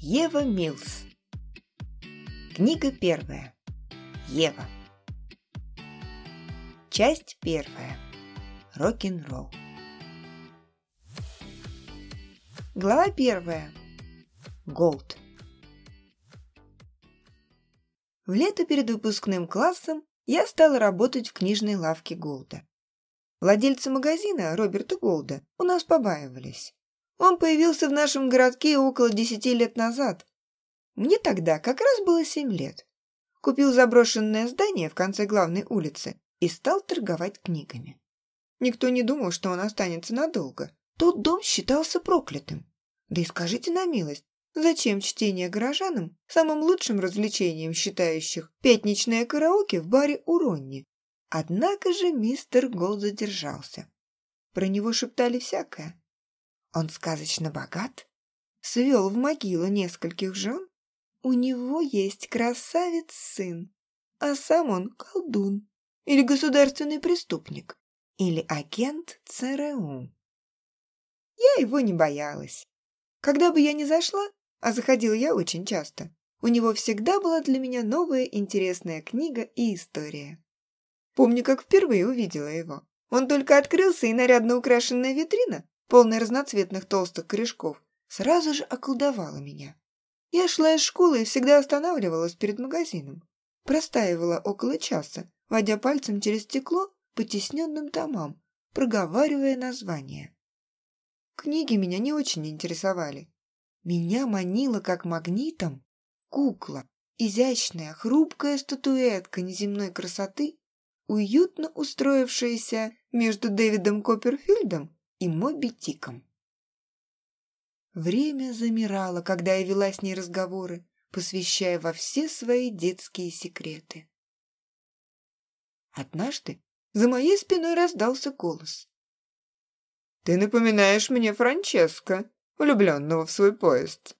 Ева Милс. Книга первая. Ева. Часть первая. Рок-н-ролл. Глава первая. Голд. В лето перед выпускным классом я стала работать в книжной лавке Голда. Владельца магазина, Роберта Голда, у нас побаивались. Он появился в нашем городке около 10 лет назад. Мне тогда как раз было 7 лет. Купил заброшенное здание в конце главной улицы и стал торговать книгами. Никто не думал, что он останется надолго. Тот дом считался проклятым. Да и скажите на милость, зачем чтение горожанам, самым лучшим развлечением считающих пятничное караоке в баре у Ронни? Однако же мистер Голд задержался. Про него шептали всякое. Он сказочно богат, свел в могилу нескольких жен, у него есть красавец-сын, а сам он колдун или государственный преступник, или агент ЦРУ. Я его не боялась. Когда бы я ни зашла, а заходила я очень часто, у него всегда была для меня новая интересная книга и история. Помню, как впервые увидела его. Он только открылся, и нарядно украшенная витрина, полная разноцветных толстых корешков, сразу же околдовала меня. Я шла из школы и всегда останавливалась перед магазином. Простаивала около часа, водя пальцем через стекло по тисненным томам, проговаривая названия. Книги меня не очень интересовали. Меня манила как магнитом кукла, изящная, хрупкая статуэтка неземной красоты, уютно устроившаяся между Дэвидом Копперфильдом и Моби Диком. Время замирало, когда я вела с ней разговоры, посвящая во все свои детские секреты. Однажды за моей спиной раздался голос. «Ты напоминаешь мне Франческо, влюбленного в свой поезд».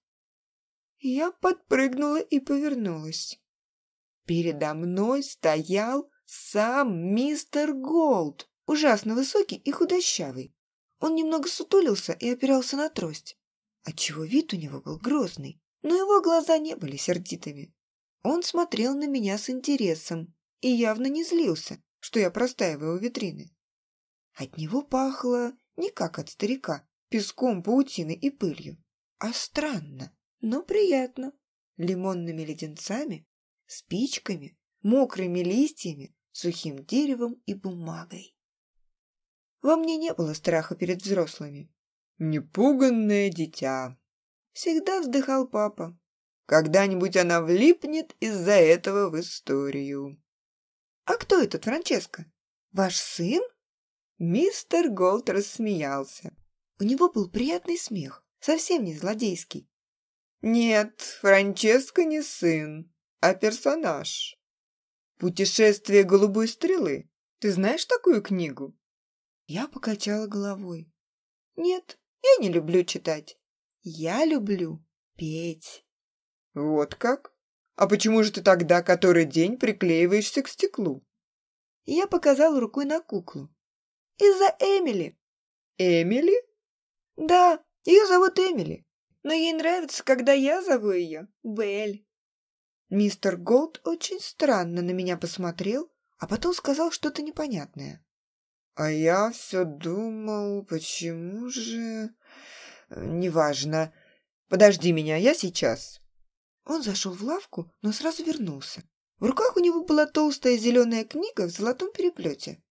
Я подпрыгнула и повернулась. Передо мной стоял сам мистер Голд, ужасно высокий и худощавый. Он немного сутулился и опирался на трость, отчего вид у него был грозный, но его глаза не были сердитыми. Он смотрел на меня с интересом и явно не злился, что я простаиваю у витрины. От него пахло не как от старика, песком, паутиной и пылью, а странно, но приятно, лимонными леденцами, спичками, мокрыми листьями, сухим деревом и бумагой. Во мне не было страха перед взрослыми. «Непуганное дитя», — всегда вздыхал папа. «Когда-нибудь она влипнет из-за этого в историю». «А кто этот Франческо? Ваш сын?» Мистер Голд рассмеялся. У него был приятный смех, совсем не злодейский. «Нет, Франческо не сын, а персонаж. «Путешествие голубой стрелы». Ты знаешь такую книгу?» Я покачала головой. «Нет, я не люблю читать. Я люблю петь». «Вот как? А почему же ты тогда который день приклеиваешься к стеклу?» Я показала рукой на куклу. «Из-за Эмили». «Эмили?» «Да, ее зовут Эмили, но ей нравится, когда я зову ее Белль». Мистер Голд очень странно на меня посмотрел, а потом сказал что-то непонятное. «А я все думал, почему же...» «Неважно. Подожди меня, я сейчас». Он зашел в лавку, но сразу вернулся. В руках у него была толстая зеленая книга в золотом переплете.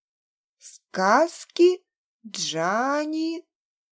«Сказки Джани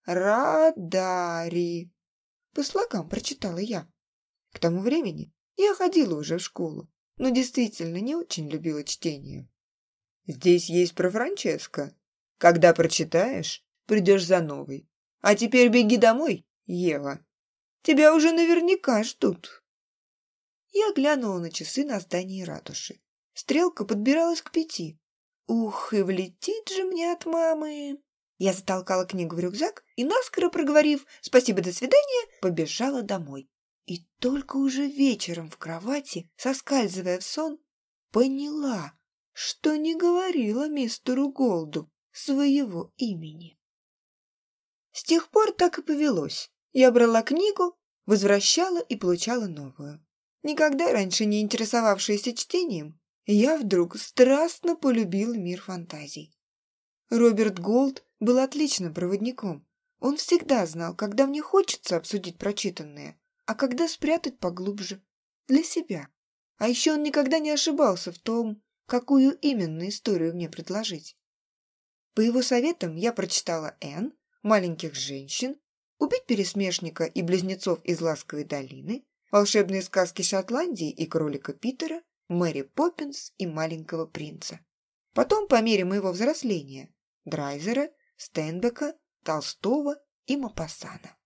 Радари». По слогам прочитала я. К тому времени я ходила уже в школу, но действительно не очень любила чтение. Здесь есть про Франческо. Когда прочитаешь, придешь за новой. А теперь беги домой, Ева. Тебя уже наверняка ждут. Я глянула на часы на здании ратуши. Стрелка подбиралась к 5. Ух, и влетит же мне от мамы. Я затолкала книгу в рюкзак и, наскоро проговорив «спасибо, до свидания», побежала домой. И только уже вечером в кровати, соскальзывая в сон, поняла, что не говорила мистеру Голду своего имени. С тех пор так и повелось. Я брала книгу, возвращала и получала новую. Никогда раньше не интересовавшаяся чтением, я вдруг страстно полюбила мир фантазий. Роберт Голд был отличным проводником. Он всегда знал, когда мне хочется обсудить прочитанное, а когда спрятать поглубже, для себя. А еще он никогда не ошибался в том, какую именно историю мне предложить. По его советам я прочитала «Энн», «Маленьких женщин», «Убить пересмешника и близнецов из Ласковой долины», «Волшебные сказки Шотландии» и «Кролика Питера», «Мэри Поппинс» и «Маленького принца». Потом, по мере моего взросления, Драйзера, Стенбека, Толстого и Мопассана.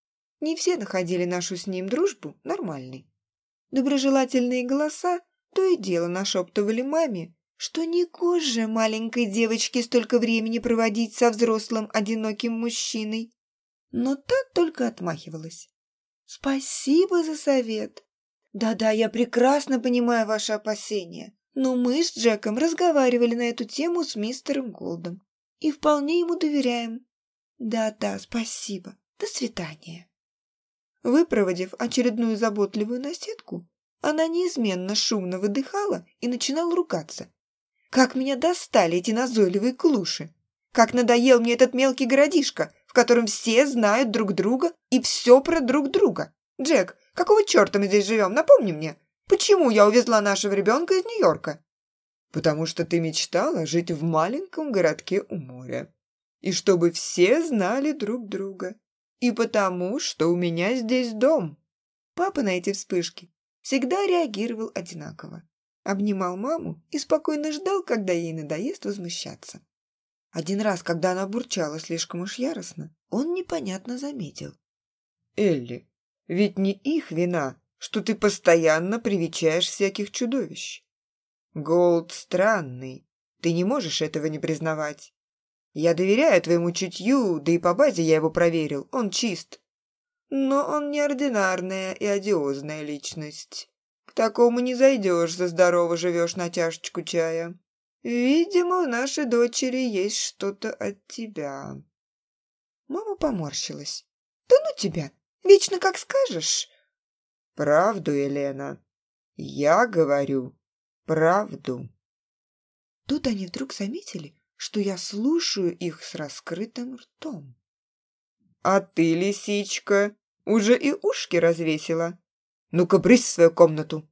Не все находили нашу с ним дружбу нормальной. Доброжелательные голоса то и дело нашептывали маме, что не гоже маленькой девочке столько времени проводить со взрослым одиноким мужчиной. Но та только отмахивалась. «Спасибо за совет. Да-да, я прекрасно понимаю ваши опасения, но мы с Джеком разговаривали на эту тему с мистером Голдом и вполне ему доверяем. Да-да, спасибо. До свидания». Выпроводив очередную заботливую наседку, она неизменно шумно выдыхала и начинала ругаться. Как меня достали эти назойливые клуши! Как надоел мне этот мелкий городишко, в котором все знают друг друга и все про друг друга! Джек, какого черта мы здесь живем? Напомни мне, почему я увезла нашего ребенка из Нью-Йорка? Потому что ты мечтала жить в маленьком городке у моря. И чтобы все знали друг друга. И потому, что у меня здесь дом. Папа на эти вспышки всегда реагировал одинаково. Обнимал маму и спокойно ждал, когда ей надоест возмущаться. Один раз, когда она бурчала слишком уж яростно, он непонятно заметил. «Элли, ведь не их вина, что ты постоянно привечаешь всяких чудовищ. Голд странный, ты не можешь этого не признавать. Я доверяю твоему чутью, да и по базе я его проверил, он чист. Но он неординарная и одиозная личность. К такому не зайдешь, за здорово живешь на чашечку чая. Видимо, в нашей дочери есть что-то от тебя». Мама поморщилась. «Да ну тебя, вечно как скажешь». «Правду, Елена. Я говорю правду». Тут они вдруг заметили, что я слушаю их с раскрытым ртом. «А ты, лисичка, уже и ушки развесила? Ну-ка, брысь в свою комнату!»